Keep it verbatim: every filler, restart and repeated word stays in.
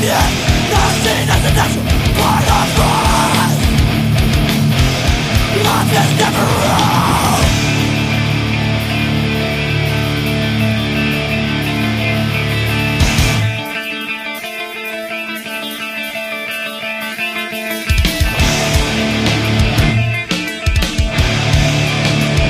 yet, not seen as a natural part of life. Life is never right.